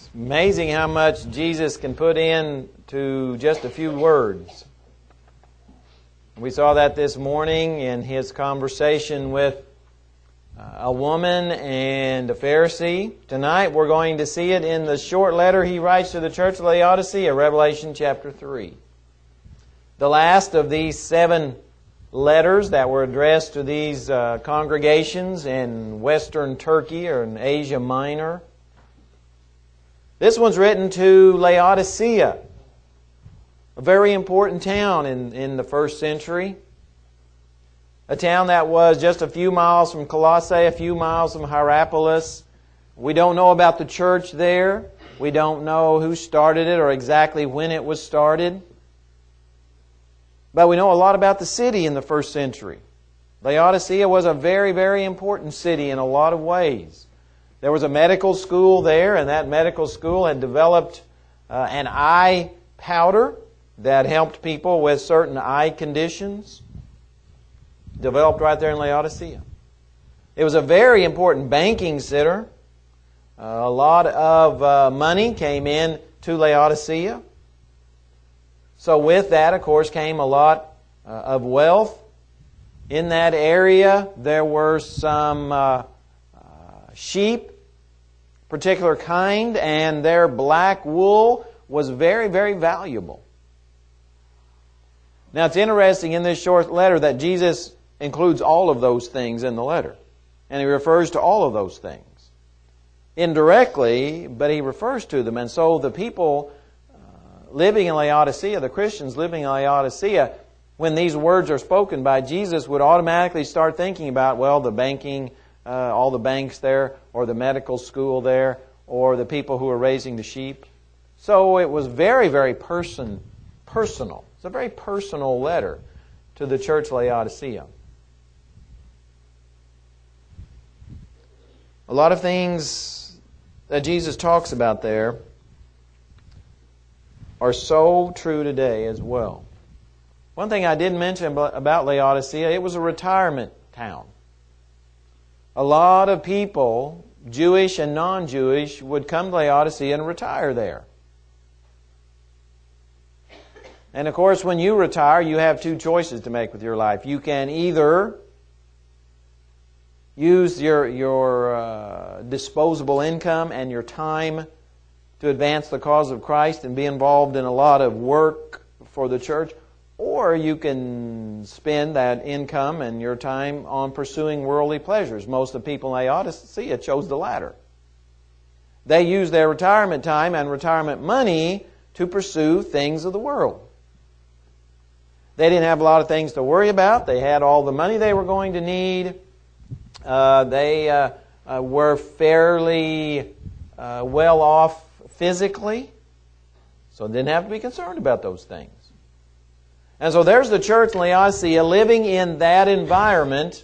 Amazing how much Jesus can put into just a few words. We saw that this morning in His conversation with a woman and a Pharisee. Tonight we're going to see it in the short letter He writes to the church of Laodicea, Revelation chapter 3. The last of these 7 letters that were addressed to these congregations in Western Turkey or in Asia Minor. This one's written to Laodicea, a very important town in the first century. A town that was just a few miles from Colossae, a few miles from Hierapolis. We don't know about the church there. We don't know who started it or exactly when it was started. But we know a lot about the city in the first century. Laodicea was a very, very important city in a lot of ways. There was a medical school there, and that medical school had developed an eye powder that helped people with certain eye conditions. Developed right there in Laodicea. It was a very important banking center. A lot of money came in to Laodicea. So with that, of course, came a lot of wealth. In that area, there were some sheep, particular kind, and their black wool was very, very valuable. Now, it's interesting in this short letter that Jesus includes all of those things in the letter. And He refers to all of those things. Indirectly, but He refers to them. And so the people living in Laodicea, the Christians living in Laodicea, when these words are spoken by Jesus, would automatically start thinking about, well, the banking, all the banks there, or the medical school there, or the people who are raising the sheep. So it was very, very personal. It's a very personal letter to the church of Laodicea. A lot of things that Jesus talks about there are so true today as well. One thing I didn't mention about Laodicea, it was a retirement town. A lot of people, Jewish and non-Jewish, would come to Laodicea and retire there. And of course, when you retire, you have 2 choices to make with your life. You can either use your disposable income and your time to advance the cause of Christ and be involved in a lot of work for the church, or you can spend that income and your time on pursuing worldly pleasures. Most of the people in Laodicea chose the latter. They used their retirement time and retirement money to pursue things of the world. They didn't have a lot of things to worry about. They had all the money they were going to need. They were fairly well off physically, so they didn't have to be concerned about those things. And so there's the church in Laodicea living in that environment,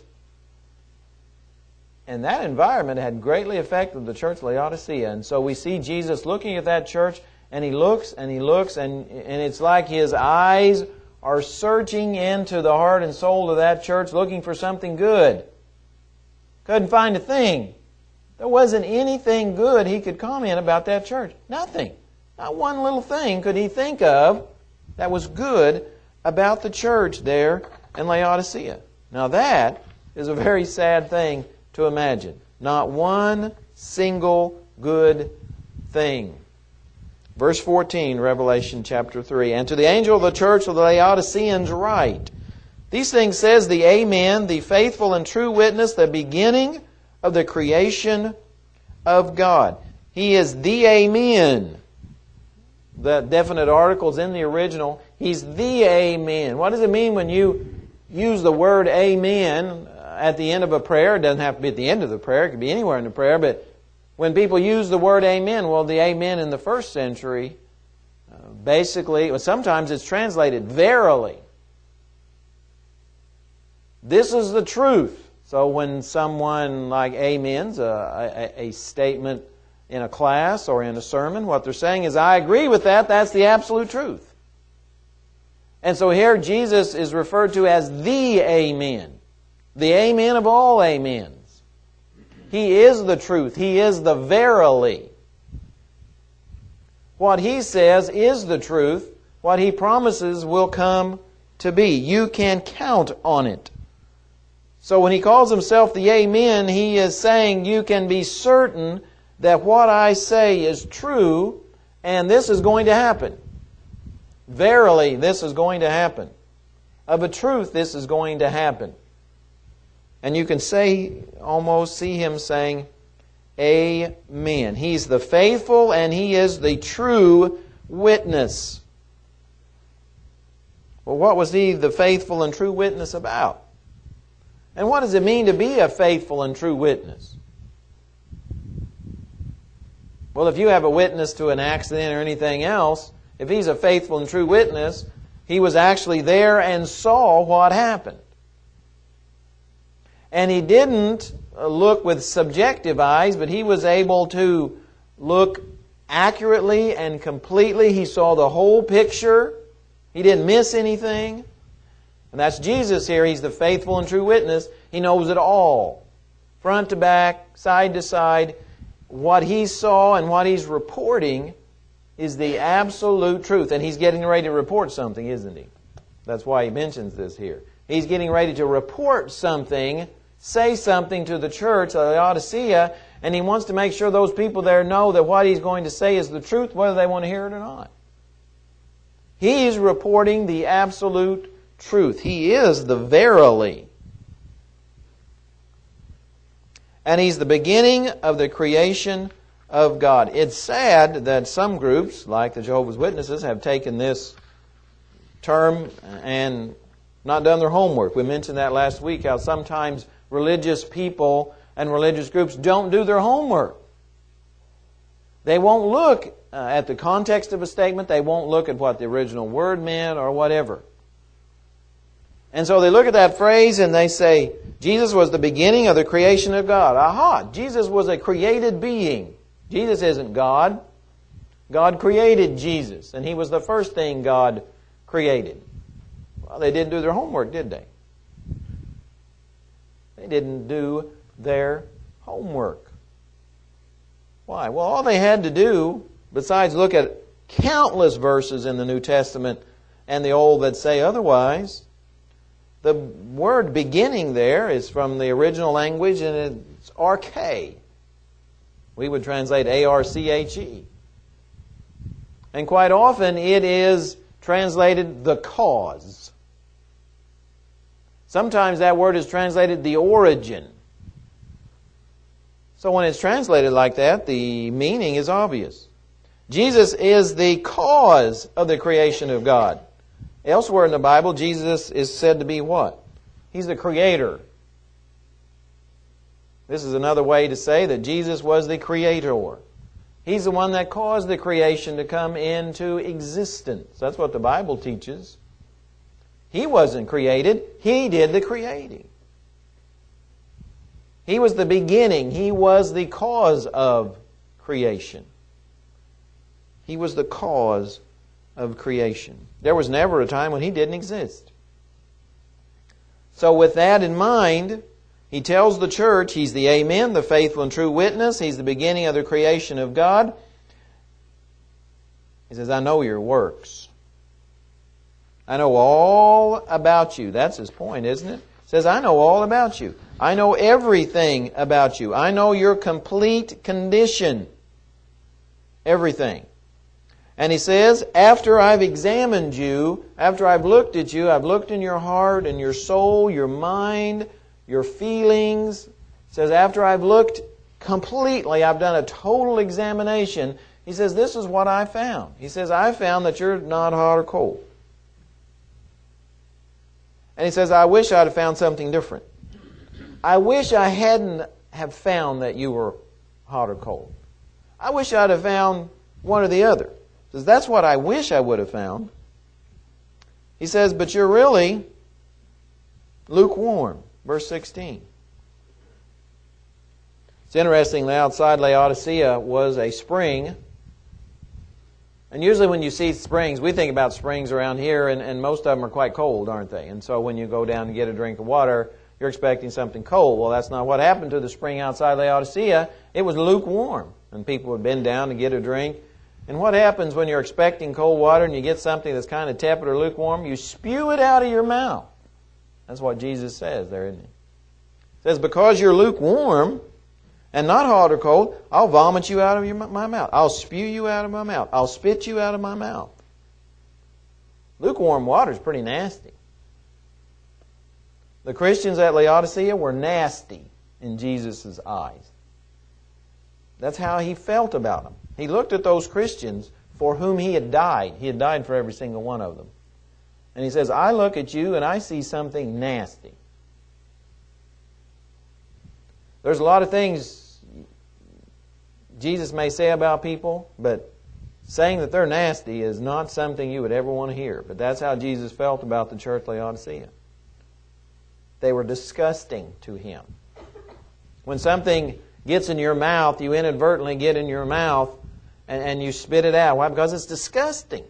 and that environment had greatly affected the church of Laodicea. And so we see Jesus looking at that church, and He looks, and He looks, and it's like His eyes are searching into the heart and soul of that church, looking for something good. Couldn't find a thing. There wasn't anything good He could comment about that church. Nothing. Not one little thing could He think of that was good about the church there in Laodicea. Now that is a very sad thing to imagine. Not one single good thing. Verse 14, Revelation chapter 3. And to the angel of the church of the Laodiceans write, these things says the Amen, the faithful and true witness, the beginning of the creation of God. He is the Amen. The definite articles in the original. He's the Amen. What does it mean when you use the word Amen at the end of a prayer? It doesn't have to be at the end of the prayer. It could be anywhere in the prayer. But when people use the word Amen, well, the Amen in the first century, basically, sometimes it's translated verily. This is the truth. So when someone like amens a statement in a class or in a sermon, what they're saying is, I agree with that. That's the absolute truth. And so here Jesus is referred to as the Amen. The Amen of all Amens. He is the truth. He is the verily. What He says is the truth. What He promises will come to be. You can count on it. So when He calls Himself the Amen, He is saying you can be certain that what I say is true, and this is going to happen. Verily, this is going to happen. Of a truth, this is going to happen. And you can almost see Him saying, Amen. He's the faithful and He is the true witness. Well, what was He the faithful and true witness about? And what does it mean to be a faithful and true witness? Well, if you have a witness to an accident or anything else, if He's a faithful and true witness, He was actually there and saw what happened. And He didn't look with subjective eyes, but He was able to look accurately and completely. He saw the whole picture. He didn't miss anything. And that's Jesus here. He's the faithful and true witness. He knows it all. Front to back, side to side. What He saw and what He's reporting is the absolute truth. And He's getting ready to report something, isn't He? That's why He mentions this here. He's getting ready to report something, say something to the church of Laodicea, and He wants to make sure those people there know that what He's going to say is the truth, whether they want to hear it or not. He's reporting the absolute truth. He is the verily. And He's the beginning of the creation of God. It's sad that some groups, like the Jehovah's Witnesses, have taken this term and not done their homework. We mentioned that last week, how sometimes religious people and religious groups don't do their homework. They won't look at the context of a statement. They won't look at what the original word meant or whatever. And so they look at that phrase and they say, Jesus was the beginning of the creation of God. Aha! Jesus was a created being. Jesus isn't God. God created Jesus, and He was the first thing God created. Well, they didn't do their homework, did they? They didn't do their homework. Why? Well, all they had to do, besides look at countless verses in the New Testament and the Old that say otherwise, the word beginning there is from the original language, and it's arche. We would translate A-R-C-H-E. And quite often it is translated the cause. Sometimes that word is translated the origin. So when it's translated like that, the meaning is obvious. Jesus is the cause of the creation of God. Elsewhere in the Bible, Jesus is said to be what? He's the creator. This is another way to say that Jesus was the creator. He's the one that caused the creation to come into existence. That's what the Bible teaches. He wasn't created. He did the creating. He was the beginning. He was the cause of creation. He was the cause of creation. There was never a time when He didn't exist. So with that in mind, He tells the church He's the Amen, the faithful and true witness. He's the beginning of the creation of God. He says, I know your works. I know all about you. That's His point, isn't it? He says, I know all about you. I know everything about you. I know your complete condition. Everything. And He says, after I've examined you, after I've looked at you, I've looked in your heart and your soul, your mind, your feelings. He says, after I've looked completely, I've done a total examination. He says, this is what I found. He says, I found that you're not hot or cold. And He says, I wish I'd have found something different. I wish I hadn't have found that you were hot or cold. I wish I'd have found one or the other. He says, that's what I wish I would have found. He says, but you're really lukewarm. Verse 16. It's interesting, outside Laodicea was a spring. And usually when you see springs, we think about springs around here, and most of them are quite cold, aren't they? And so when you go down to get a drink of water, you're expecting something cold. Well, that's not what happened to the spring outside Laodicea. It was lukewarm. And people would bend down to get a drink. And what happens when you're expecting cold water and you get something that's kind of tepid or lukewarm? You spew it out of your mouth. That's what Jesus says there, isn't he? He says, because you're lukewarm and not hot or cold, I'll vomit you out of my mouth. I'll spew you out of my mouth. I'll spit you out of my mouth. Lukewarm water is pretty nasty. The Christians at Laodicea were nasty in Jesus' eyes. That's how he felt about them. He looked at those Christians for whom he had died. He had died for every single one of them. And he says, I look at you and I see something nasty. There's a lot of things Jesus may say about people, but saying that they're nasty is not something you would ever want to hear. But that's how Jesus felt about the church at Laodicea. They were disgusting to him. When something gets in your mouth, you inadvertently get in your mouth and you spit it out. Why? Because it's disgusting.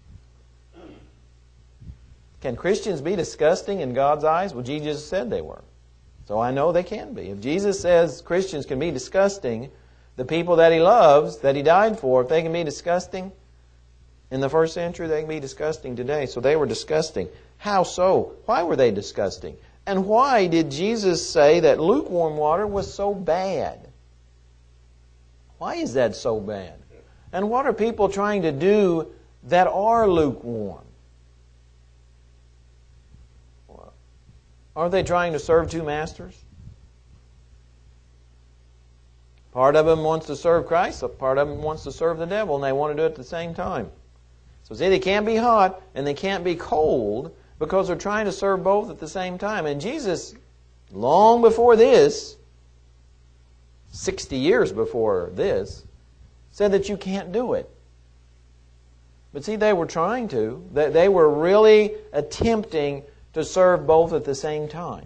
Can Christians be disgusting in God's eyes? Well, Jesus said they were. So I know they can be. If Jesus says Christians can be disgusting, the people that He loves, that He died for, if they can be disgusting in the first century, they can be disgusting today. So they were disgusting. How so? Why were they disgusting? And why did Jesus say that lukewarm water was so bad? Why is that so bad? And what are people trying to do that are lukewarm? Aren't they trying to serve two masters? Part of them wants to serve Christ, a part of them wants to serve the devil, and they want to do it at the same time. So see, they can't be hot and they can't be cold because they're trying to serve both at the same time. And Jesus, long before this, 60 years before this, said that you can't do it. But see, they were trying to. They were really attempting to serve both at the same time.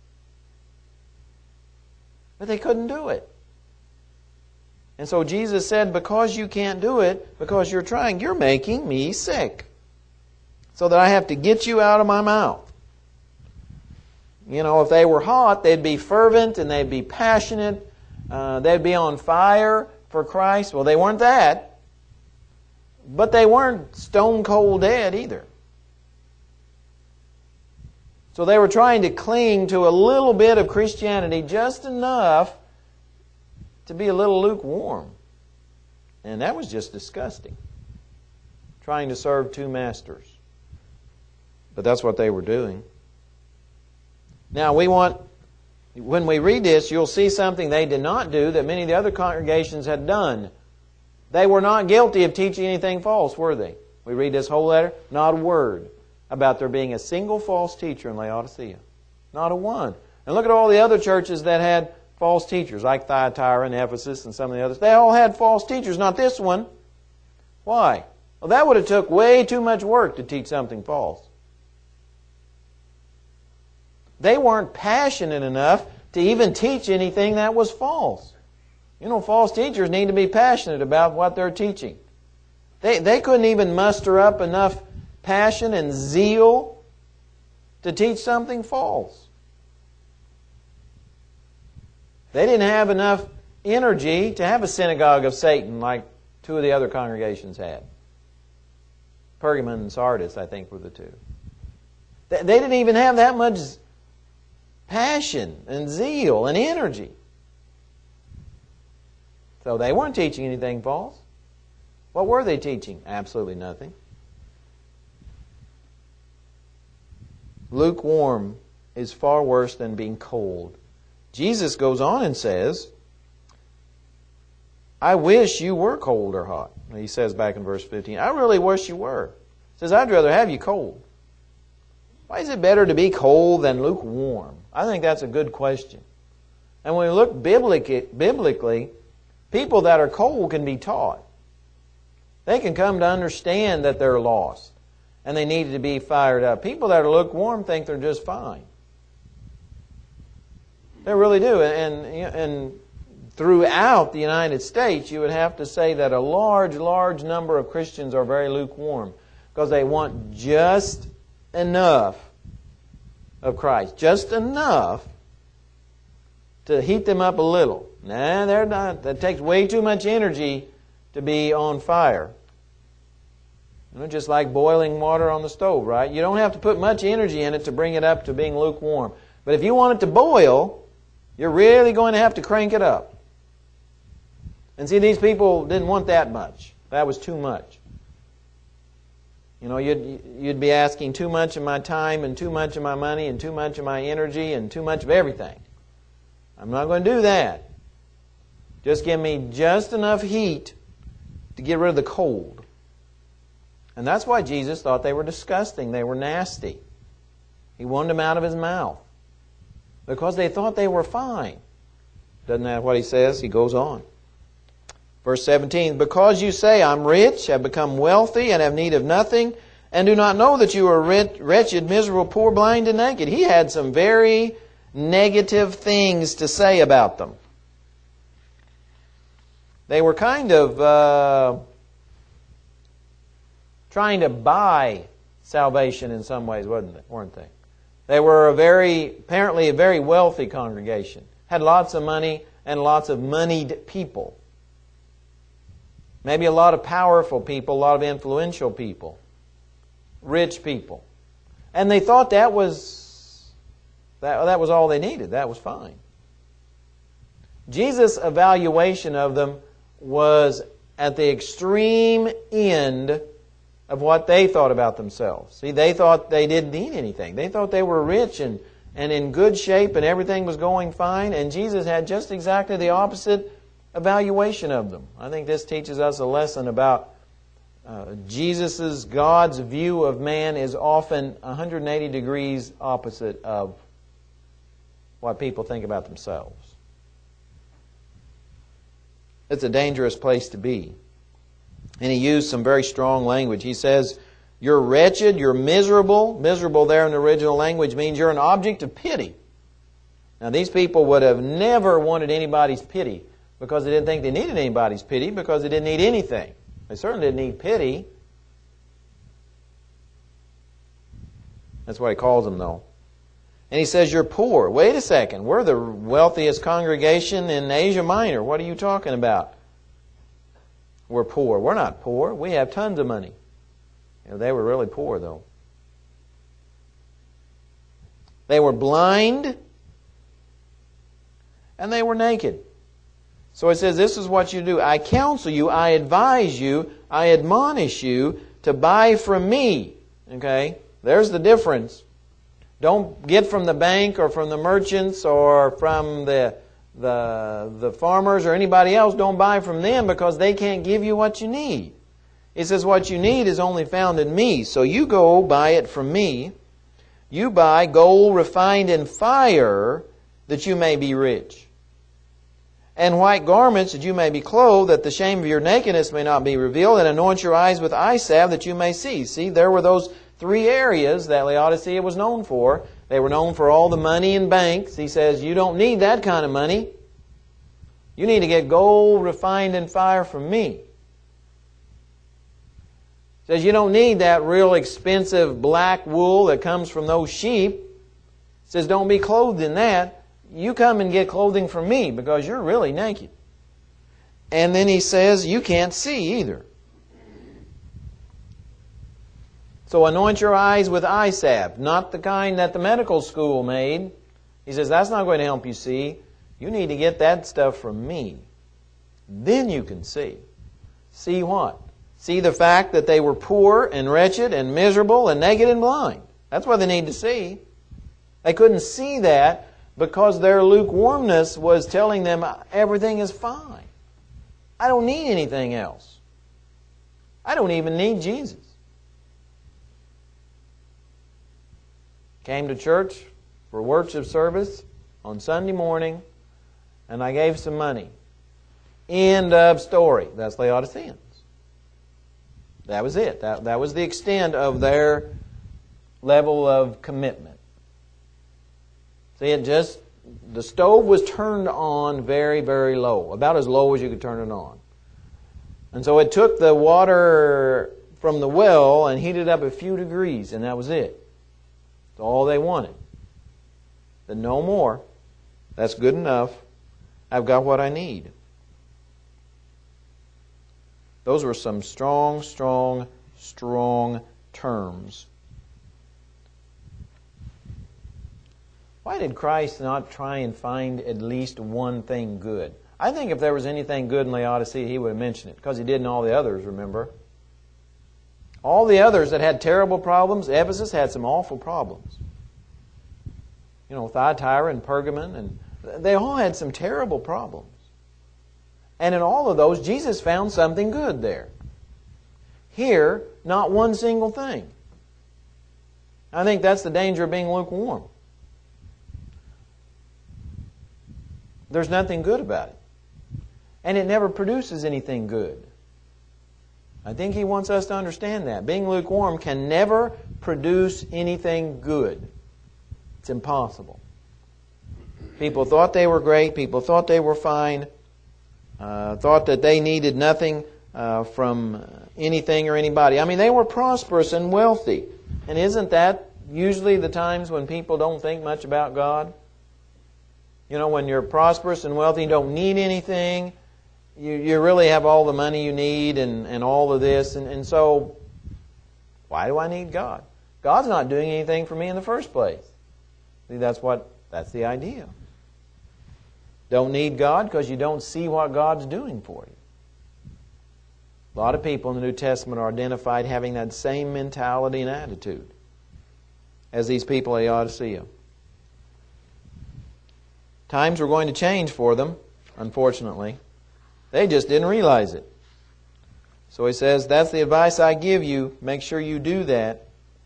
But they couldn't do it. And so Jesus said, because you can't do it, because you're trying, you're making me sick. So that I have to get you out of my mouth. You know, if they were hot, they'd be fervent and they'd be passionate. They'd be on fire for Christ. Well, they weren't that. But they weren't stone cold dead either. So they were trying to cling to a little bit of Christianity, just enough to be a little lukewarm. And that was just disgusting. Trying to serve two masters. But that's what they were doing. Now when we read this, you'll see something they did not do that many of the other congregations had done. They were not guilty of teaching anything false, were they? We read this whole letter, not a word about there being a single false teacher in Laodicea. Not a one. And look at all the other churches that had false teachers, like Thyatira and Ephesus and some of the others. They all had false teachers, not this one. Why? Well, that would have took way too much work to teach something false. They weren't passionate enough to even teach anything that was false. You know, false teachers need to be passionate about what they're teaching. They couldn't even muster up enough passion and zeal to teach something false. They didn't have enough energy to have a synagogue of Satan like two of the other congregations had. Pergamon and Sardis, I think, were the two. They didn't even have that much passion and zeal and energy. So they weren't teaching anything false. What were they teaching? Absolutely nothing. Lukewarm is far worse than being cold. Jesus goes on and says, I wish you were cold or hot. He says back in verse 15, I really wish you were. He says, I'd rather have you cold. Why is it better to be cold than lukewarm? I think that's a good question. And when we look biblically, people that are cold can be taught. They can come to understand that they're lost and they need to be fired up. People that are lukewarm think they're just fine. They really do. And throughout the United States, you would have to say that a large number of Christians are very lukewarm because they want just enough of Christ. Just enough to heat them up a little. Nah, they're not. That takes way too much energy to be on fire. Just like boiling water on the stove, right? You don't have to put much energy in it to bring it up to being lukewarm. But if you want it to boil, you're really going to have to crank it up. And see, these people didn't want that much. That was too much. You'd be asking too much of my time and too much of my money and too much of my energy and too much of everything. I'm not going to do that. Just give me just enough heat to get rid of the cold. And that's why Jesus thought they were disgusting. They were nasty. He wanted them out of His mouth. Because they thought they were fine. Doesn't that what He says? He goes on. Verse 17, because you say, I'm rich, have become wealthy, and have need of nothing, and do not know that you are wretched, miserable, poor, blind, and naked. He had some very negative things to say about them. They were kind of trying to buy salvation in some ways, weren't they? They were apparently a very wealthy congregation. Had lots of money and lots of moneyed people. Maybe a lot of powerful people, a lot of influential people. Rich people. And they thought that was all they needed. That was fine. Jesus' evaluation of them was at the extreme end of what they thought about themselves. See, they thought they didn't need anything. They thought they were rich and in good shape and everything was going fine. And Jesus had just exactly the opposite evaluation of them. I think this teaches us a lesson about God's view of man is often 180 degrees opposite of what people think about themselves. It's a dangerous place to be. And He used some very strong language. He says, you're wretched, you're miserable. Miserable there in the original language means you're an object of pity. Now these people would have never wanted anybody's pity because they didn't think they needed anybody's pity because they didn't need anything. They certainly didn't need pity. That's what He calls them though. And He says, you're poor. Wait a second. We're the wealthiest congregation in Asia Minor. What are you talking about? We're poor. We're not poor. We have tons of money. They were really poor though. They were blind and they were naked. So it says, this is what you do. I counsel you, I advise you, I admonish you to buy from me. Okay? There's the difference. Don't get from the bank or from the merchants or from the farmers or anybody else. Don't buy from them because they can't give you what you need. It says what you need is only found in me. So you go buy it from me. You buy gold refined in fire that you may be rich. And white garments that you may be clothed, that the shame of your nakedness may not be revealed, and anoint your eyes with eye salve that you may see. See, there were those three areas that Laodicea was known for. They were known for all the money in banks. He says, you don't need that kind of money. You need to get gold refined in fire from me. He says, you don't need that real expensive black wool that comes from those sheep. He says, don't be clothed in that. You come and get clothing from me because you're really naked. And then he says, you can't see either. So anoint your eyes with eye salve, not the kind that the medical school made. He says, that's not going to help you see. You need to get that stuff from me. Then you can see. See what? See the fact that they were poor and wretched and miserable and naked and blind. That's what they need to see. They couldn't see that because their lukewarmness was telling them everything is fine. I don't need anything else. I don't even need Jesus. Came to church for worship service on Sunday morning, and I gave some money. End of story. That's Laodiceans. That was it. That was the extent of their level of commitment. See, the stove was turned on very, very low. About as low as you could turn it on. And so it took the water from the well and heated up a few degrees, and that was it. That's all they wanted. Then no more. That's good enough. I've got what I need. Those were some strong, strong strong terms. Why did Christ not try and find at least one thing good? I think if there was anything good in Laodicea, He would have mentioned it, because He did in all the others, remember? All the others that had terrible problems, Ephesus had some awful problems. Thyatira and Pergamon, and they all had some terrible problems. And in all of those, Jesus found something good there. Here, not one single thing. I think that's the danger of being lukewarm. There's nothing good about it. And it never produces anything good. I think He wants us to understand that. Being lukewarm can never produce anything good. It's impossible. People thought they were great. People thought they were fine. Thought that they needed nothing from anything or anybody. I mean, they were prosperous and wealthy. And isn't that usually the times when people don't think much about God? When you're prosperous and wealthy, you don't need anything. You really have all the money you need and all of this. And so, why do I need God? God's not doing anything for me in the first place. See, that's the idea. Don't need God because you don't see what God's doing for you. A lot of people in the New Testament are identified having that same mentality and attitude as these people at Laodicea. Times were going to change for them, unfortunately. They just didn't realize it. So he says, that's the advice I give you. Make sure you do that.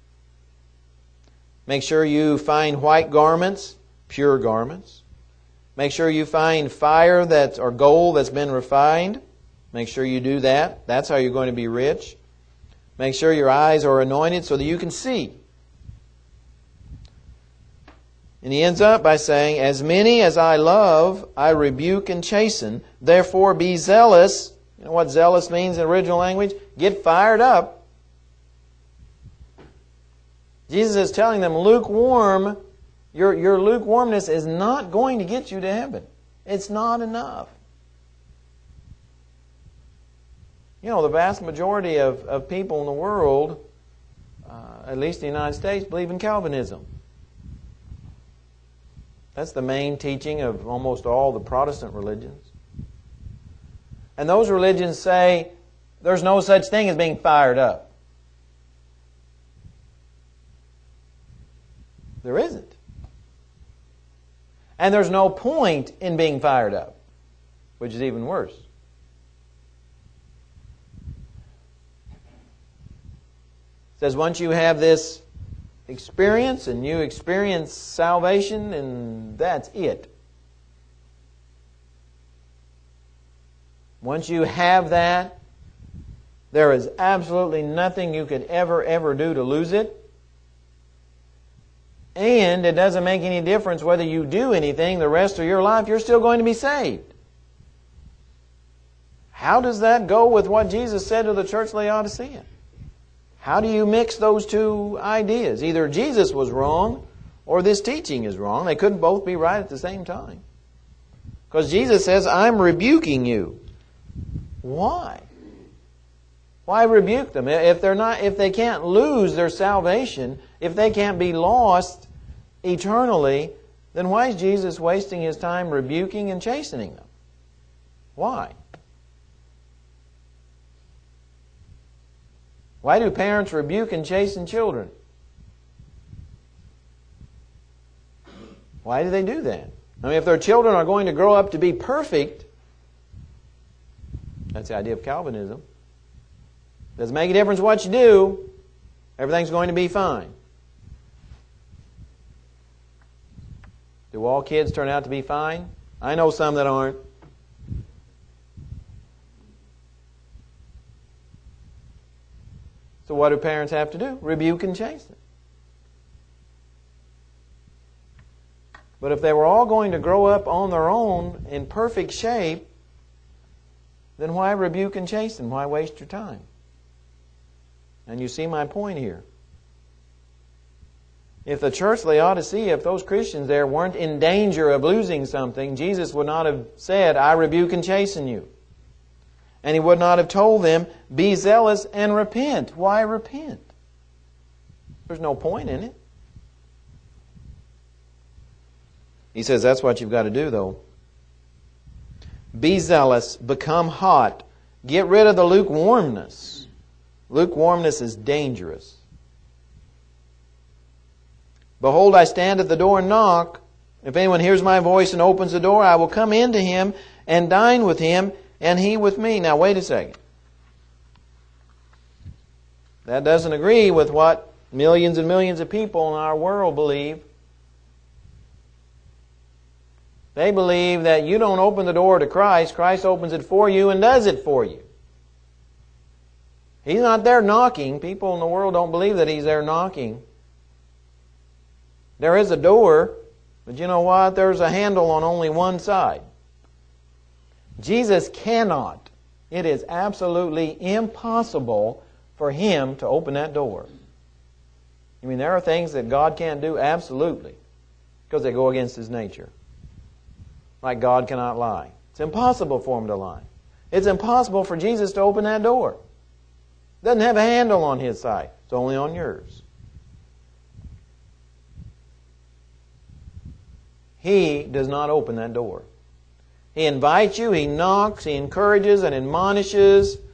Make sure you find white garments, pure garments. Make sure you find fire or gold that's been refined. Make sure you do that. That's how you're going to be rich. Make sure your eyes are anointed so that you can see. And he ends up by saying, as many as I love, I rebuke and chasten. Therefore be zealous. You know what zealous means in original language? Get fired up. Jesus is telling them, lukewarm, your lukewarmness is not going to get you to heaven. It's not enough. The vast majority of people in the world, at least in the United States, believe in Calvinism. That's the main teaching of almost all the Protestant religions. And those religions say there's no such thing as being fired up. There isn't. And there's no point in being fired up, which is even worse. It says once you have this experience and you experience salvation, and that's it. Once you have that, there is absolutely nothing you could ever do to lose it. And it doesn't make any difference whether you do anything the rest of your life, you're still going to be saved. How does that go with what Jesus said to the church Laodicea? How do you mix those two ideas? Either Jesus was wrong or this teaching is wrong. They couldn't both be right at the same time. Because Jesus says, I'm rebuking you. Why? Why rebuke them? If they can't lose their salvation, if they can't be lost eternally, then why is Jesus wasting His time rebuking and chastening them? Why? Why do parents rebuke and chasten children? Why do they do that? I mean, if their children are going to grow up to be perfect, that's the idea of Calvinism. Doesn't make a difference what you do. Everything's going to be fine. Do all kids turn out to be fine? I know some that aren't. So what do parents have to do? Rebuke and chasten. But if they were all going to grow up on their own in perfect shape, then why rebuke and chasten? Why waste your time? And you see my point here. If the church Laodicea, if those Christians there weren't in danger of losing something, Jesus would not have said, I rebuke and chasten you. And He would not have told them, be zealous and repent. Why repent? There's no point in it. He says that's what you've got to do, though. Be zealous, become hot. Get rid of the lukewarmness. Lukewarmness is dangerous. Behold, I stand at the door and knock. If anyone hears my voice and opens the door, I will come into him and dine with him, and he with me. Now, wait a second. That doesn't agree with what millions and millions of people in our world believe. They believe that you don't open the door to Christ. Christ opens it for you and does it for you. He's not there knocking. People in the world don't believe that He's there knocking. There is a door, but you know what? There's a handle on only one side. Jesus cannot. It is absolutely impossible for Him to open that door. I mean, there are things that God can't do absolutely because they go against His nature. Like God cannot lie. It's impossible for Him to lie. It's impossible for Jesus to open that door. Doesn't have a handle on His side. It's only on yours. He does not open that door. He invites you, He knocks, He encourages and admonishes. The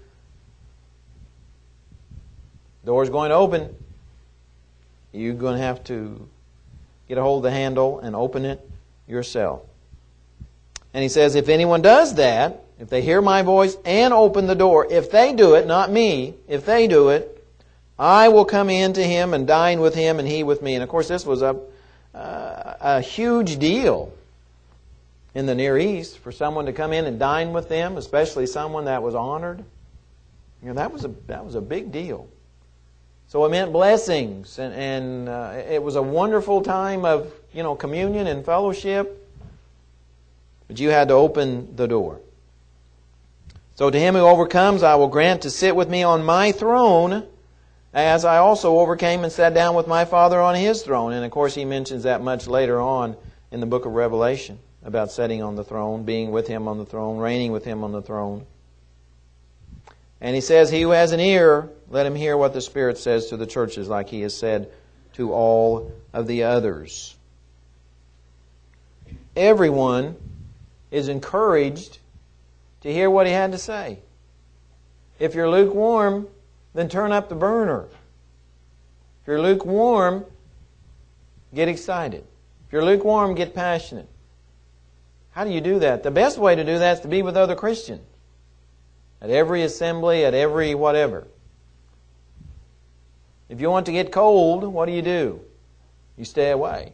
door's going to open. You're going to have to get a hold of the handle and open it yourself. And He says, if anyone does that, if they hear my voice and open the door, if they do it, not me, if they do it, I will come in to him and dine with him and he with me. And of course this was a huge deal in the Near East for someone to come in and dine with them, especially someone that was honored. You know, that was a big deal. So it meant blessings, and it was a wonderful time of communion and fellowship. But you had to open the door. So to him who overcomes, I will grant to sit with me on my throne, as I also overcame and sat down with my Father on His throne. And of course He mentions that much later on in the book of Revelation, about sitting on the throne, being with Him on the throne, reigning with Him on the throne. And He says, he who has an ear, let him hear what the Spirit says to the churches, like He has said to all of the others. Everyone is encouraged to hear what He had to say. If you're lukewarm, then turn up the burner. If you're lukewarm, get excited. If you're lukewarm, get passionate. How do you do that? The best way to do that is to be with other Christians. At every assembly, at every whatever. If you want to get cold, what do? You stay away.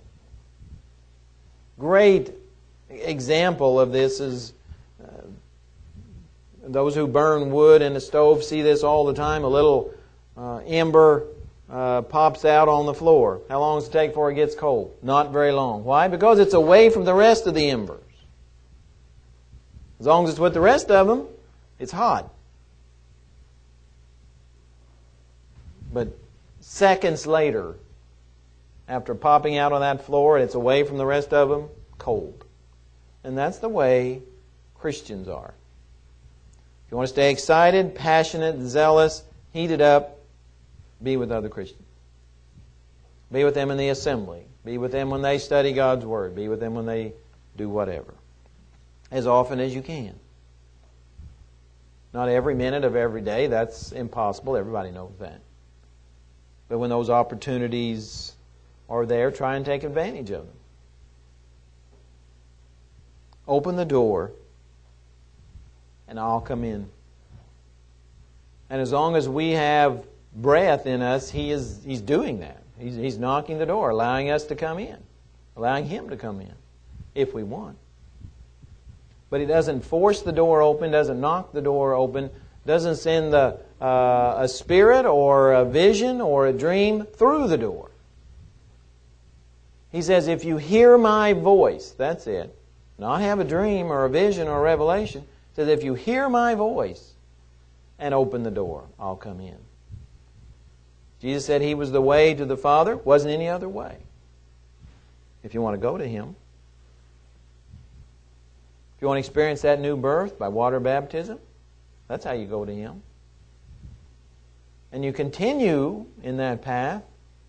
Great example of this is those who burn wood in the stove see this all the time. A little ember pops out on the floor. How long does it take before it gets cold? Not very long. Why? Because it's away from the rest of the embers. As long as it's with the rest of them, it's hot. But seconds later, after popping out on that floor, it's away from the rest of them, cold. And that's the way Christians are. If you want to stay excited, passionate, zealous, heated up, be with other Christians. Be with them in the assembly. Be with them when they study God's Word. Be with them when they do whatever. As often as you can. Not every minute of every day. That's impossible. Everybody knows that. But when those opportunities are there, try and take advantage of them. Open the door and I'll come in. And as long as we have breath in us, He's doing that. He's knocking the door, allowing us to come in. Allowing Him to come in, if we want. But He doesn't force the door open, doesn't knock the door open, doesn't send a spirit or a vision or a dream through the door. He says, if you hear my voice, that's it. Not have a dream or a vision or a revelation. He says, if you hear my voice and open the door, I'll come in. Jesus said He was the way to the Father. Wasn't any other way. If you want to go to Him. If you want to experience that new birth by water baptism, That's how you go to Him. And you continue in that path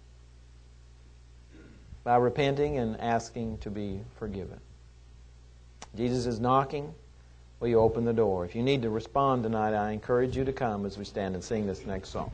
by repenting and asking to be forgiven. Jesus is knocking. Will you open the door? If you need to respond tonight, I encourage you to come as we stand and sing this next song.